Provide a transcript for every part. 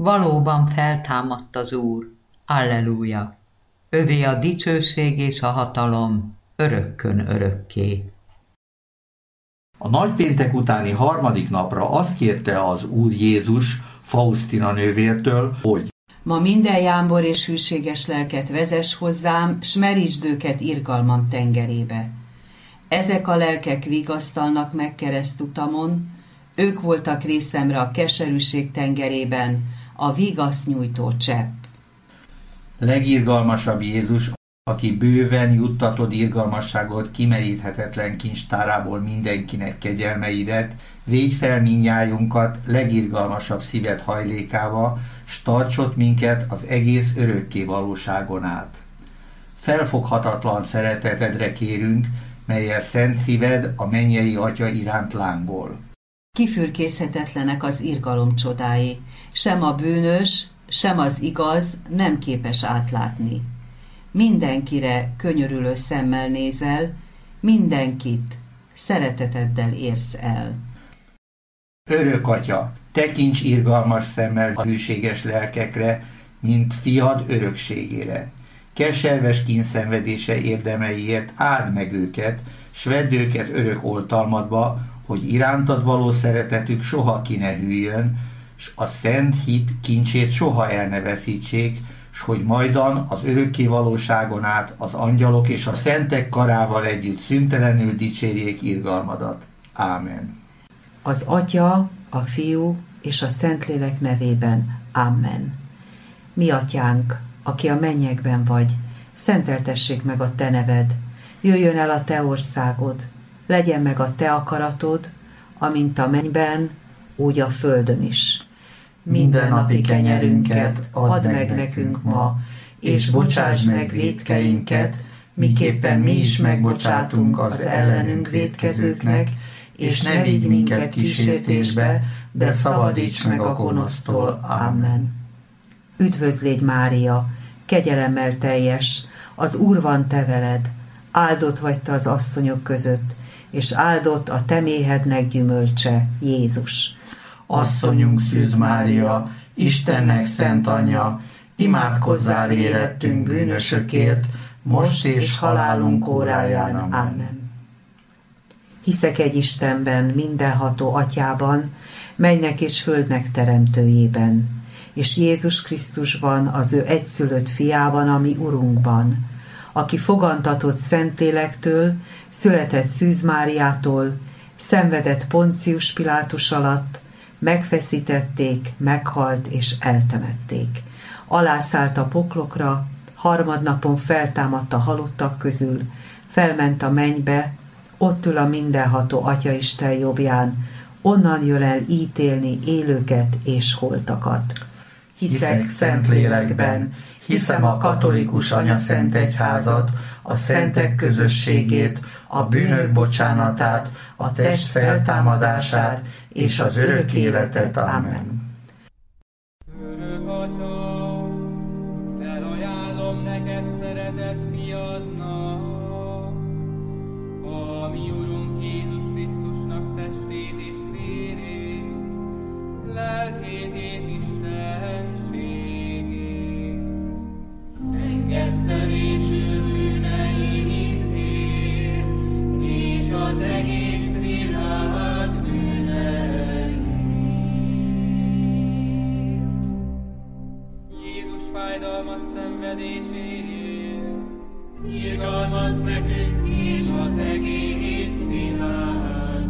Valóban feltámadt az Úr. Alleluja! Övé a dicsőség és a hatalom örökkön örökké. A nagypéntek utáni harmadik napra azt kérte az Úr Jézus Faustina nővértől, hogy ma minden jámbor és hűséges lelket vezess hozzám, s merítsd őket irgalmam tengerébe. Ezek a lelkek vigasztalnak meg keresztutamon, ők voltak részemre a keserűség tengerében, a vigaszt nyújtó csepp. legirgalmasabb Jézus, aki bőven juttatod irgalmasságot kimeríthetetlen kincstárából mindenkinek kegyelmeidet, védj fel mindnyájunkat legirgalmasabb szíved hajlékába, s tartsod minket az egész örökké valóságon át. Felfoghatatlan szeretetedre kérünk, mellyel szent szíved a mennyei Atya iránt lángol. Kifürkészhetetlenek az irgalom csodái, sem a bűnös, sem az igaz nem képes átlátni. Mindenkire könyörülő szemmel nézel, mindenkit szereteteddel érsz el. Örök Atya, tekints irgalmas szemmel a hűséges lelkekre, mint fiad örökségére. Keserves kínszenvedése érdemeiért áld meg őket, s vedd őket örök oltalmadba, hogy irántad való szeretetük soha ki ne hűljön, s a szent hit kincsét soha el ne veszítsék, s hogy majdan az örökké valóságon át az angyalok és a szentek karával együtt szüntelenül dicsérjék irgalmadat. Ámen. Az Atya, a Fiú és a Szentlélek nevében. Amen. Mi Atyánk, aki a mennyekben vagy, szenteltessék meg a te neved, jöjjön el a te országod, legyen meg a te akaratod, amint a mennyben, úgy a földön is. Mindennapi kenyerünket add meg nekünk ma, és bocsáss meg vétkeinket, miképpen mi is megbocsátunk az ellenünk vétkezőknek, és ne vigy minket kísértésbe, de szabadíts meg a gonosztól. Amen. Üdvözlégy Mária, kegyelemmel teljes, az Úr van te veled, áldott vagy te az asszonyok között, és áldott a te méhednek gyümölcse, Jézus. Asszonyunk Szűz Mária, Istennek szent anyja, imádkozzál érettünk bűnösökért, most és halálunk óráján. Amen. Hiszek egy Istenben, mindenható Atyában, mennynek és földnek teremtőjében, és Jézus Krisztusban, az ő egyszülött fiában, ami Urunkban, aki fogantatott Szentlélektől, született Szűz Máriától, szenvedett Poncius Pilátus alatt, megfeszítették, meghalt és eltemették. Alászállt a poklokra, harmadnapon feltámadt a halottak közül, felment a mennybe, ott ül a mindenható Atyaisten jobbján, onnan jön el ítélni élőket és holtakat. Hiszek Szentlélekben, hiszem a katolikus anyaszentegyházat, a szentek közösségét, a bűnök bocsánatát, a test feltámadását és az örök életet. Amen. Örök Atya, felajánlom neked szeretett fiadnak, a mi Urunk Jézus Krisztusnak testét és vérét, lelkét és istenségét. Engesztelésül bűneinkért, és az egész világ bűneiért. Jézus fájdalmas szenvedéséért, irgalmaz nekünk és az egész világnak.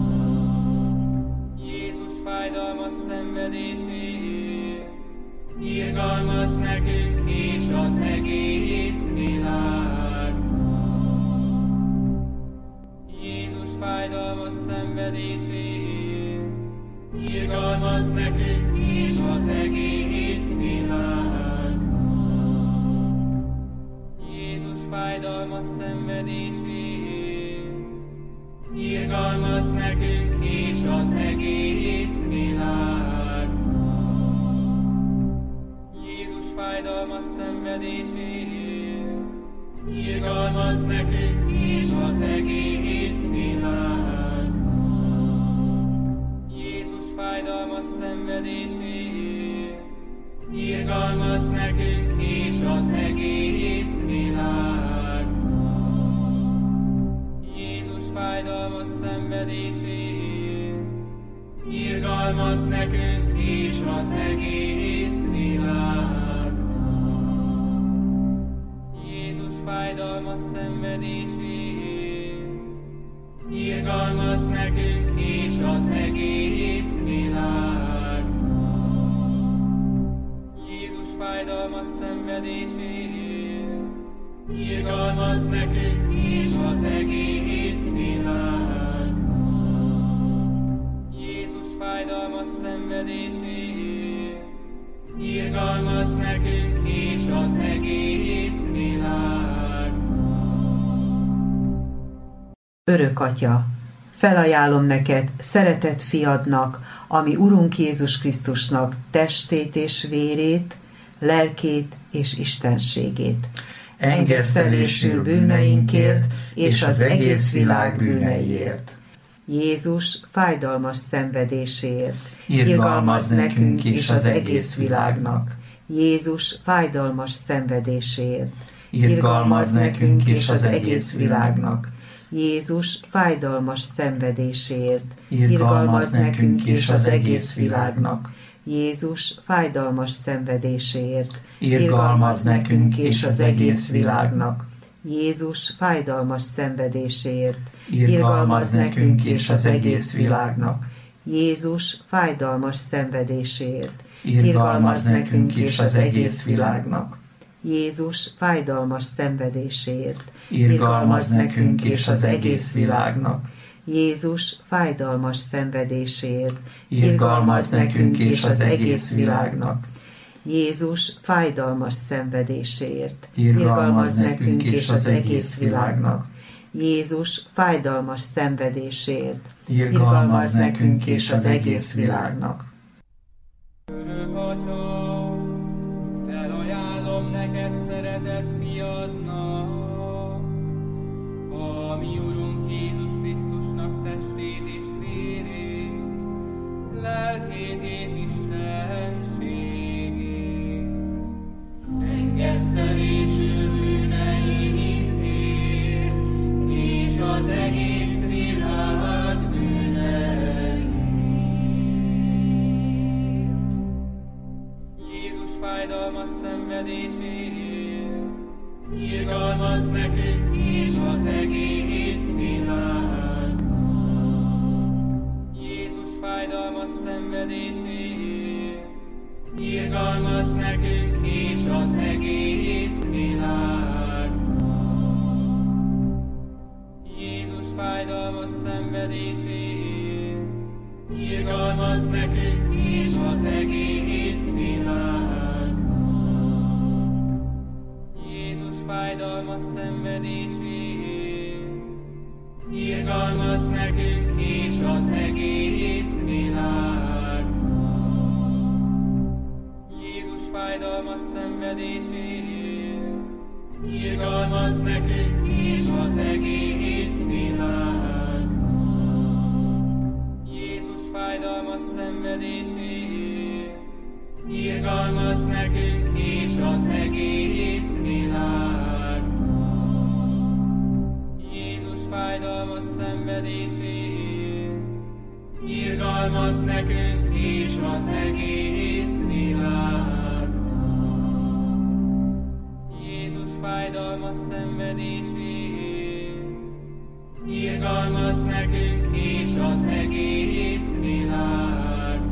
Jézus fájdalmas szenvedéséért, irgalmaz nekünk és az egész világnak. Jézus fájdalmas szenvedéséért, irgalmaz nekünk és az egész világnak. Jézus fájdalmas szenvedéséért, irgalmaz nekünk és az egész világnak. Jézus fájdalmas szenvedéséért, irgalmaz nekünk és az egész világnak. Jézus fájdalmas szenvedéséért, irgalmaz nekünk és az egész világnak. Jézus fájdalmas szenvedéséért, irgalmaz nekünk és az egész világnak. Jézus fájdalmas szenvedéséért, irgalmaz nekünk és az egész világnak. Jézus fájdalmas szenvedéséért, irgalmaz nekünk és az egész világnak. Jézus fájdalmas szenvedéséért, irgalmaz nekünk és az egész világnak. Örök Atya, felajánlom neked szeretett fiadnak, ami Urunk Jézus Krisztusnak testét és vérét, lelkét és istenségét. Engesztelésül bűneinkért és az egész világ bűneiért. Jézus fájdalmas szenvedéséért, Irgalmaz nekünk és az egész világnak. Jézus fájdalmas szenvedéséért, Irgalmaz nekünk és az egész világnak. Jézus fájdalmas szenvedéséért, Irgalmaz nekünk és az egész világnak. Jézus fájdalmas szenvedéséért, Irgalmaz nekünk és az egész világnak. Jézus fájdalmas szenvedéséért, Irgalmaz nekünk és az egész világnak. Jézus fájdalmas szenvedéséért, Irgalmaz nekünk és az egész világnak. Jézus fájdalmas szenvedéséért, Irgalmaz nekünk és az egész világnak. Jézus fájdalmas szenvedéséért, Irgalmaz nekünk és az egész világnak. Jézus fájdalmas szenvedéséért, Irgalmaz nekünk és az egész világnak. Jézus fájdalmas szenvedéséért, Irgalmaz nekünk és az egész világnak. Örök Atya, felajánlom neked szeretett fiadnak, a mi Urunk Jézus Krisztusnak testét és vérét, lelkét és istenségét. Engesztelésül bűneinkért, és az egész világ bűneiért. Jézus fájdalmas szenvedéséért, irgalmaz nekünk és az egész világnak. Jézus fájdalmas szenvedéséért, irgalmaz nekünk és az egész világnak. Jézus fájdalmas szenvedéséért, irgalmaz nekünk és az egész világnak. Jézus fájdalmas szenvedéséért, irgalmaz nekünk és az egész világnak. Jézus fájdalmas szenvedéséért, irgalmaz nekünk és az egész világnak. Jézus fájdalmas szenvedéséért, irgalmaz nekünk és az egész világnak. Jézus fájdalmas szenvedéséért, irgalmaz nekünk és az egész világnak. Jézus fájdalmas szenvedéséért, irgalmaz nekünk és az egész világnak.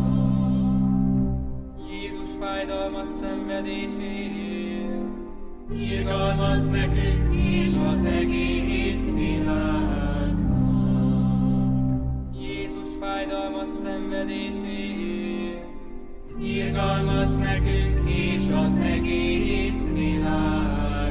Jézus fájdalmas szenvedéséért, irgalmaz nekünk és az egész világnak. Jézus fájdalmas szenvedéséért, irgalmaz nekünk és az egész világnak.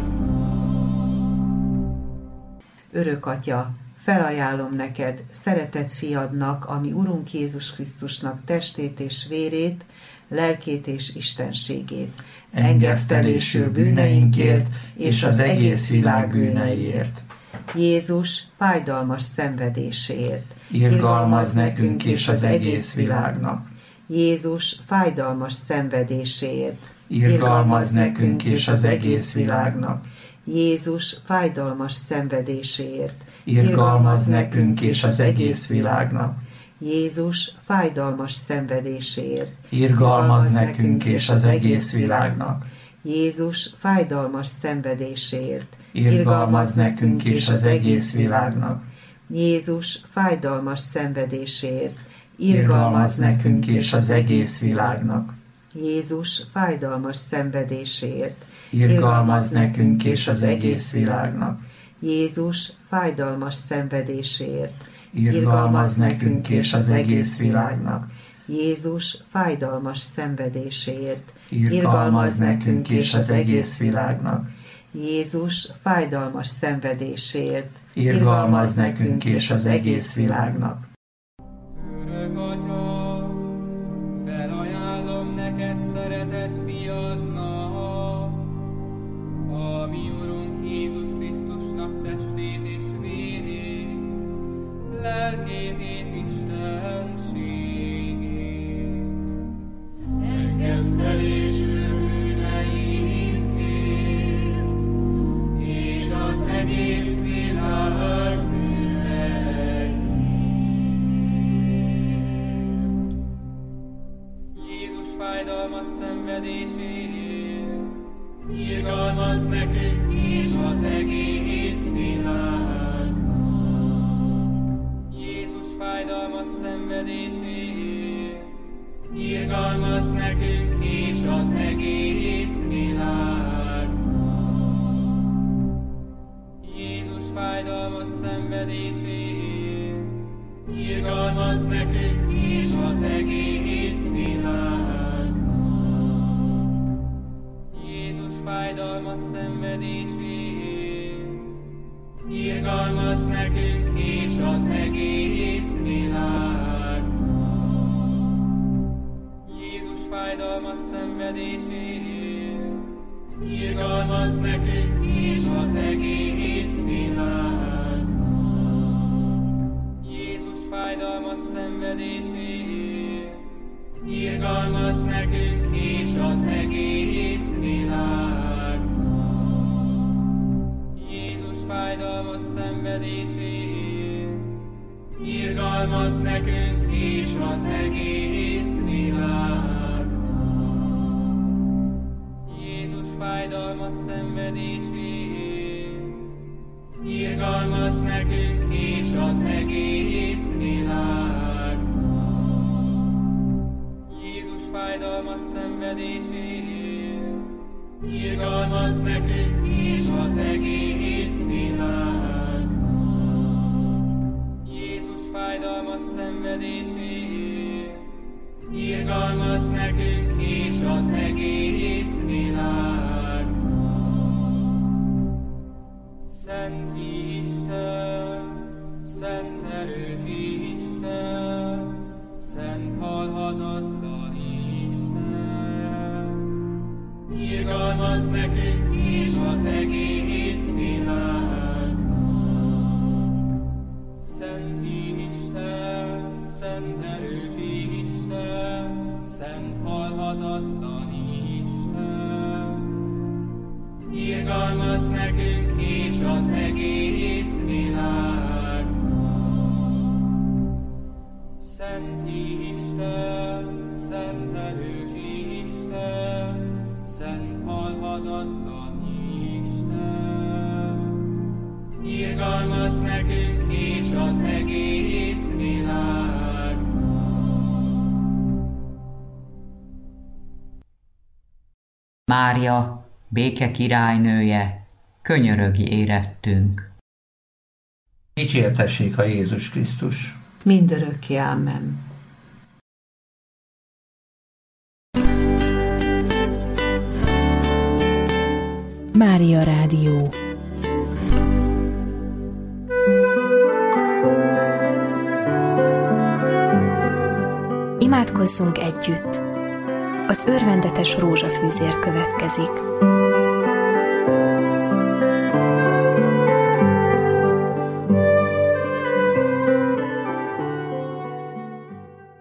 Örök Atya, felajánlom neked szeretett fiadnak, ami Urunk Jézus Krisztusnak testét és vérét, lelkét és istenségét. Engesztelésül bűneinkért és az egész világ bűneiért. Jézus fájdalmas szenvedéséért. Irgalmaz nekünk és az egész világnak. Jézus fájdalmas szenvedéséért, irgalmazz nekünk és az egész világnak. Jézus fájdalmas szenvedéséért, Irgalmazz nekünk és az egész világnak. Jézus fájdalmas szenvedéséért, Irgalmazz nekünk és az egész világnak. Jézus fájdalmas szenvedéséért, Irgalmazz nekünk és az egész világnak. Jézus fájdalmas szenvedéséért, Irgalmazz nekünk és az egész világnak. Jézus fájdalmas szenvedéséért, Irgalmazz nekünk és az egész világnak. Jézus fájdalmas szenvedéséért, Irgalmazz nekünk és az egész világnak. Jézus fájdalmas szenvedéséért, Irgalmazz nekünk és az egész világnak. Jézus fájdalmas szenvedéséért, Irgalmazz nekünk és az egész világnak. Örök Atya, felajánlom neked szeretett fiadnak, a mi Urunk Jézus Krisztusnak testét és vérét, lelkét és istenségét. Megkezdelésű bűneinkért, és az egész világ bűneiért. Jézus fájdalmas szenvedéséért, irgalmazz nekünk és az egész világnak. Jézus fájdalmas szenvedéséért, irgalmazz nekünk és az egész világnak. Jézus fájdalmas szenvedéséért, irgalmazz nekünk és az egész világnak. Jézus fájdalmas szenvedéséért, irgalmazz nekünk és az egész világnak. Jézus fájdalmas szenvedéséért, irgalmazz nekünk és az egész világnak. Jézus fájdalmas szenvedéséért, irgalmazz nekünk és az egész világnak. Jézus fájdalmas szenvedéséért, irgalmazz nekünk és az egész világnak. Jézus fájdalmas szenvedéséért, irgalmazz nekünk és az egész világnak. Jézus fájdalmas szenvedéséért, irgalmazz nekünk és az egész világnak. Jézus fájdalmas szenvedéséért, irgalmazz nekünk és az egész világnak. Szent Isten, szent erős Isten, szent halhatatlan Isten, irgalmazz nekünk és az egész világnak. Szent Isten, szent erős Isten, szent halhatatlan Isten, irgalmazz nekünk és az egész világnak. Szent Isten, szent erős Isten, szent halhatatlan Isten, irgalmazz nekünk és az egész világnak. Mária, béke királynője, könyörögj érettünk. Dicsértessék a Jézus Krisztus! mindörökké. Amen. Mária Rádió. Imádkozzunk együtt! Az örvendetes rózsafűzér következik.